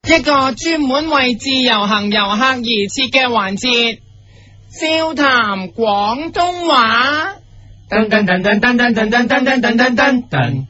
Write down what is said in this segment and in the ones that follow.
一個專門為自由行遊客而設嘅環節，笑談廣東話。噔噔噔噔噔噔噔噔噔噔噔噔噔。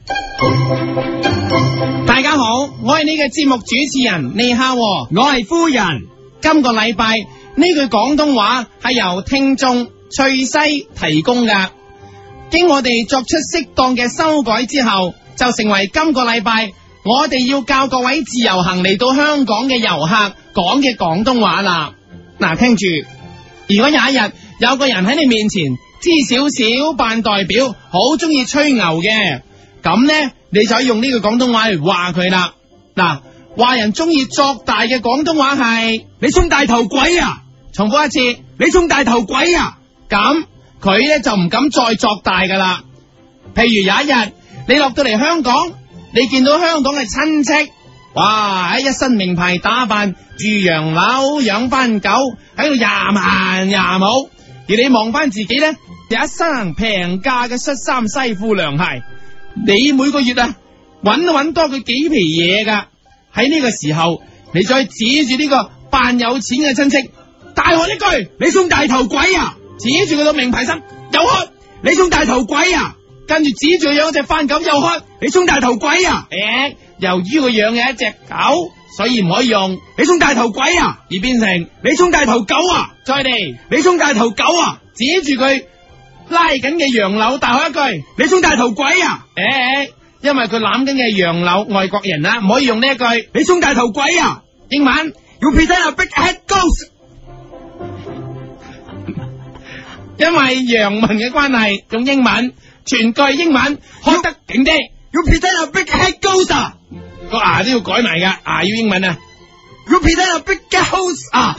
大家好，我係你嘅節目主持人你好，我係夫人。今個禮拜呢句廣東話係由聽眾翠西提供噶，經我哋作出適當嘅修改之後，就成為今個禮拜我哋要教各位自由行嚟到香港嘅遊客講嘅廣東話啦。嗱，聽住，如果有一日有個人喺你面前知少少扮代表，好中意吹牛嘅，咁呢，你就可以用呢句廣東話嚟話佢啦。嗱，話人中意作大嘅廣東話係你充大頭鬼啊！ 重複一次， 你充大頭鬼啊！ 咁佢咧就唔敢再作大噶啦。譬如有一日你落到嚟香港，你見到香港嘅親戚，哇，喺一身名牌打扮，住洋樓養番狗，喺度廿萬廿冇，而你望翻自己咧，有一身平價嘅恤衫西褲涼鞋，你每個月啊搵都搵多佢幾皮嘢噶。喺呢個時候，你再指住呢個扮有錢嘅親戚，大喝一句： 你充大頭鬼啊！ 指住佢個名牌衫又喝， 你充大頭鬼啊！ 跟住指住佢養隻番狗又喝， 你充大頭鬼啊！ 由於佢養嘅一隻狗，所以唔可以用你充大頭鬼啊， 而變成你充大頭狗啊！ 再嚟， 你充大頭狗啊！ 指住佢拉緊嘅洋柳大喝一句： 你充大頭鬼啊！ 因為佢攬緊嘅洋柳外國人啦，唔可以用呢一句你充大頭鬼啊！ 英文 You pretend a big head ghost。 因為洋文嘅關係，用英文全句英文開得勁啲。 You pretend a big head ghost 啊！ 個牙都要改埋噶，要英文啊。 You pretend a big ghost 啊！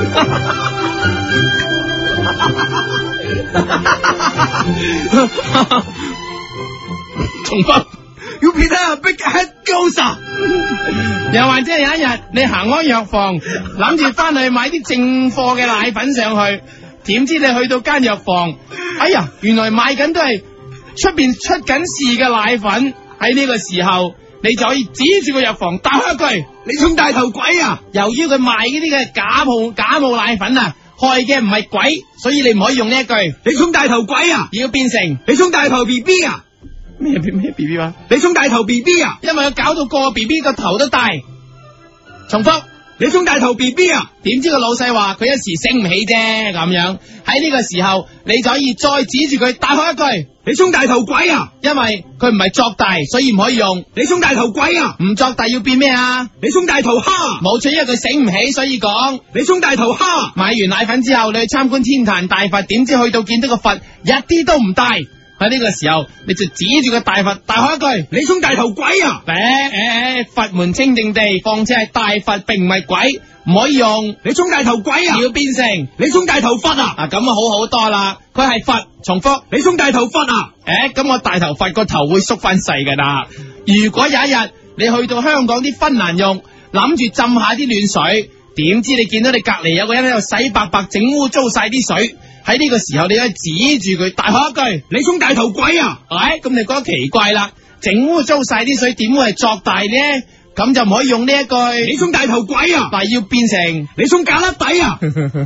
重複。 You pretend a big head ghost 啊！ 又或者有一日你行開藥房，諗住翻去買啲正貨嘅奶粉上去，點知你去到間藥房，哎呀，原來賣緊都係出邊出緊事嘅奶粉。喺呢個時候，你就可以指住個藥房大喝一句： 你充大頭鬼啊！ 由於佢賣嗰啲嘅假冒奶粉啊，害嘅唔係鬼，所以你唔可以用呢一句你充大頭鬼啊， 而要變成你充大頭 BB 啊！ 咩 BB 啊？ 你充大頭 BB 啊！ 因為佢搞到個 BB 個頭都大。重複， 你充大頭 BB 啊！ 點知個老細話佢一時醒唔起啫，咁樣喺呢個時候，你就可以再指住佢大喝一句： 你充大頭鬼啊！ 因為佢唔係作大，所以唔可以用你充大頭鬼啊！ 唔作大要變咩啊？ 你充大頭蝦！ 冇錯，因為佢醒唔起，所以講你充大頭蝦。 買完奶粉之後，你去參觀天壇大佛，點知去到見到個佛一啲都唔大。喺呢個時候，你就指住個大佛大喝一句： 你充大頭鬼啊！ 佛門清淨地，況且係大佛，並唔係鬼，唔可以用你充大頭鬼啊！ 要變成你充大頭佛啊！ 咁啊好好多啦，佢係佛。重複， 你充大頭佛啊！ 咁我大頭佛個頭會縮翻細噶啦。如果有一日你去到香港啲芬蘭浴，諗住浸下啲暖水，點知你見到你隔籬有個人喺度洗白白，整污糟晒啲水。喺呢個時候，你可以指住佢大喝一句： 你充大頭鬼啊！ 咁你覺得奇怪啦？整污糟晒啲水，點會係作大呢？咁就唔可以用呢一句你充大頭鬼啊！ 但係要變成你充假甩底啊！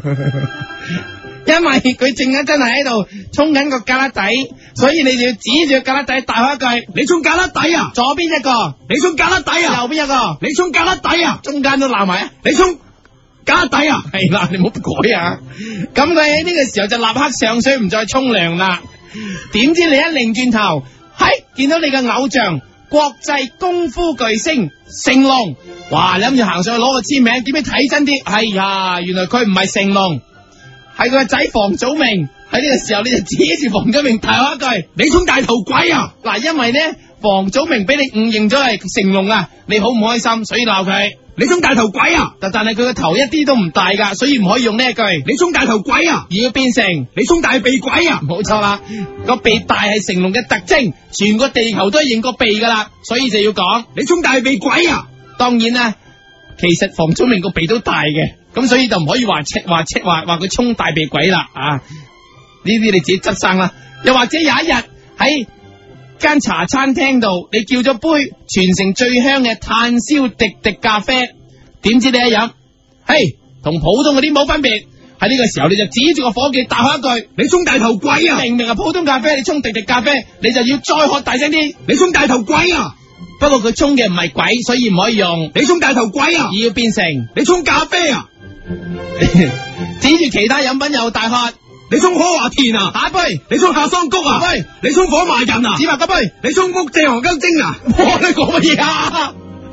因為佢正真係喺度沖緊個旮旯底，所以你就要指住個旮旯底大喝一句： 你沖旮旯底啊！ 左邊一個， 你沖旮旯底啊！ 右邊一個， 你沖旮旯底啊！ 中間都鬧埋啊！ 你沖旮旯底啊！ 係啦，你唔好改啊！咁佢喺呢個時候就立刻上水唔再沖涼啦。點知你一擰轉頭，見到你嘅偶像國際功夫巨星成龍，哇！你諗住行上去攞個簽名，點知睇真啲？哎呀，原來佢唔係成龍，係佢個仔房祖名。喺呢個時候你就指住房祖名大喝一句： 你充大頭鬼啊！ 嗱，因為呢房祖名俾你誤認咗係成龍啊，你好唔開心，所以鬧佢。 你充大頭鬼啊！ 但係佢個頭一啲都唔大噶，所以唔可以用呢一句你充大頭鬼啊， 而要變成你充大鼻鬼啊！ 冇錯啦，個鼻大係成龍嘅特徵，全個地球都係認個鼻噶啦，所以就要講你充大鼻鬼啊！ 當然啦，其實房祖名個鼻都大嘅，咁所以就唔可以話佢充大鼻鬼啦啊！呢啲你自己執生啦。又或者有一日喺間茶餐廳度，你叫咗杯全城最香嘅炭燒滴滴咖啡， 點知你一飲，嘿，同普通嗰啲冇分別。喺呢個時候你就指住個伙計大喝一句： 你沖大頭鬼啊！ 明明係普通咖啡，你沖滴滴咖啡，你就要再喝大聲啲。 你沖大頭鬼啊！ 不過佢沖嘅唔係鬼，所以唔可以用。 你沖大頭鬼啊！ 而要變成你沖咖啡啊！ 指住其他飲品又大喝： 你沖可華田啊！ 下一杯， 你沖夏桑菊啊！ 下杯， 你沖火麻仁啊！ 芝麻嗰杯， 你沖福蔗荷根精啊！ 你講乜嘢啊？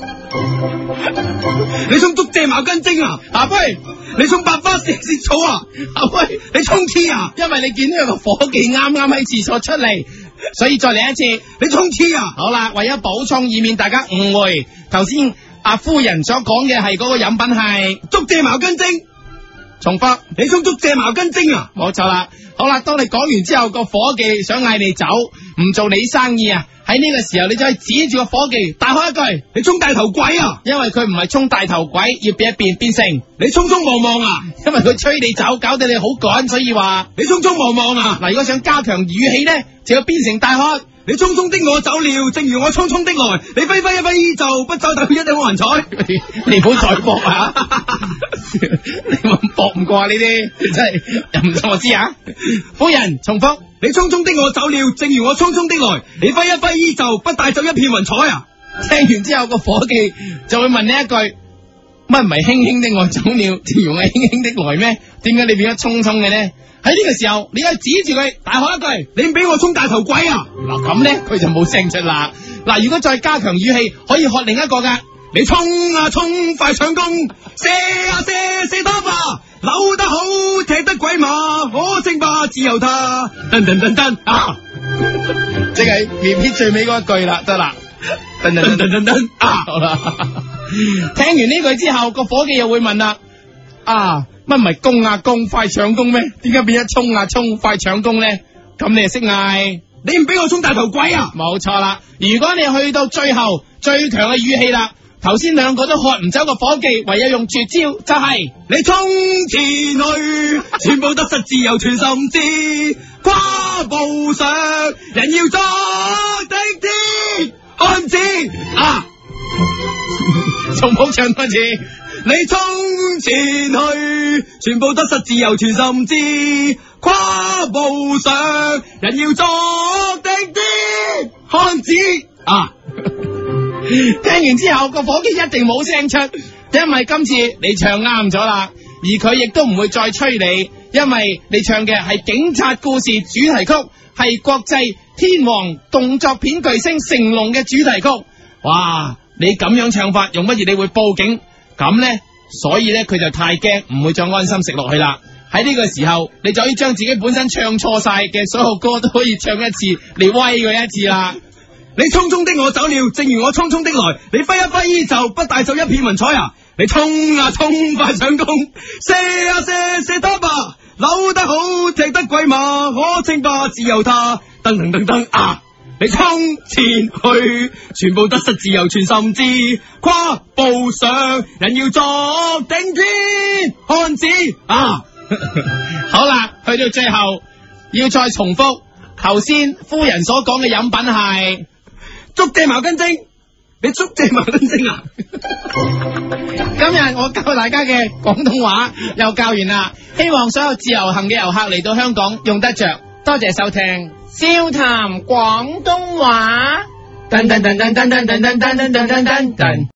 你沖竹蔗茅根精啊！ 下杯， 你沖百花蛇舌草啊！ 下杯， 你沖黐啊！ 因為你見到有個伙計啱啱喺廁所出嚟，所以再嚟一次。 你沖黐啊！ 好啦，為咗補充，以免大家誤會，頭先阿夫人所講嘅係嗰個飲品係竹蔗茅根精。 重複， 你沖竹蔗茅根精啊！ 冇錯啦。好啦，當你講完之後，個伙計想嗌你走，唔做你生意啊。喺呢個時候，你就可以指住個伙計大喝一句： 你沖大頭鬼啊！ 因為佢唔係沖大頭鬼，要變一變成你匆匆忙忙啊！ 因為佢催你走，搞到你好趕，所以話你匆匆忙忙啊！ 嗱，如果想加強語氣咧，就要變成大喝。 你匆匆的我走了，正如我匆匆的來。你揮揮一揮就不走，但佢一定冇人睬。 你唔好再搏啊！你搏唔過啊！呢啲真係又唔信我知啊！夫人重複， 你匆匆的我走了，正如我匆匆的來。你揮一揮就不帶走一片雲彩啊！ 聽完之後個伙計就會問你一句：乜唔係輕輕的我走了，正如我輕輕的來咩？點解你變咗匆匆嘅呢？喺呢個時候，你可以指住佢大喝一句：你唔俾我沖大頭鬼啊！嗱咁咧，佢就冇聲出啦。嗱，如果再加強語氣，可以喝另一個噶。 你衝啊衝，快搶攻！射啊射，射得吧！扭得好，踢得鬼馬，我稱霸自由他。噔噔噔噔啊！ 即係 repeat 最尾嗰一句啦，得啦。噔噔噔噔噔啊！好啦，聽完呢句之後，個伙計又會問啦：啊，乜唔係攻啊攻，快搶攻咩？點解變咗衝啊衝，快搶攻咧？咁你就識嗌， 你唔俾我沖大頭鬼啊！ 冇錯啦。如果你去到最後最強嘅語氣啦，頭先兩個都喝唔走個伙計，唯有用絕招，就係你衝前去，全部得失自由全心知，跨步上，人要作的天漢子啊！ 重複唱多次。 你衝前去，全部得失自由全心知，跨步上，人要作的天漢子啊！ 聽完之後，個伙計一定冇聲出，因為今次你唱啱咗啦，而佢亦都唔會再催你，因為你唱嘅係警察故事主題曲，係國際天王動作片巨星成龍嘅主題曲。哇！你咁樣唱法，用乜嘢你會報警？咁呢，所以呢，佢就太驚，唔會再安心食落去啦。喺呢個時候，你就可以將自己本身唱錯晒嘅所有歌都可以唱一次，嚟威佢一次啦。 你匆匆的我走了，正如我匆匆的來。你揮一揮就不帶走一片雲彩啊！你衝啊衝，快上攻！射啊射，射得吧！扭得好，踢得鬼馬，我稱霸自由他。噔噔噔噔啊！你衝前去，全部得失自由全心知，跨步上，人要作頂天漢子啊！ 好啦，去到最後要再重複頭先夫人所講嘅飲品係竹蔗茅根精。你竹蔗茅根精啊！ 今日我教大家嘅廣東話又教完啦，希望所有自由行嘅遊客嚟到香港用得着。多謝收聽笑談廣東話。噔噔噔噔噔噔噔噔噔噔噔噔。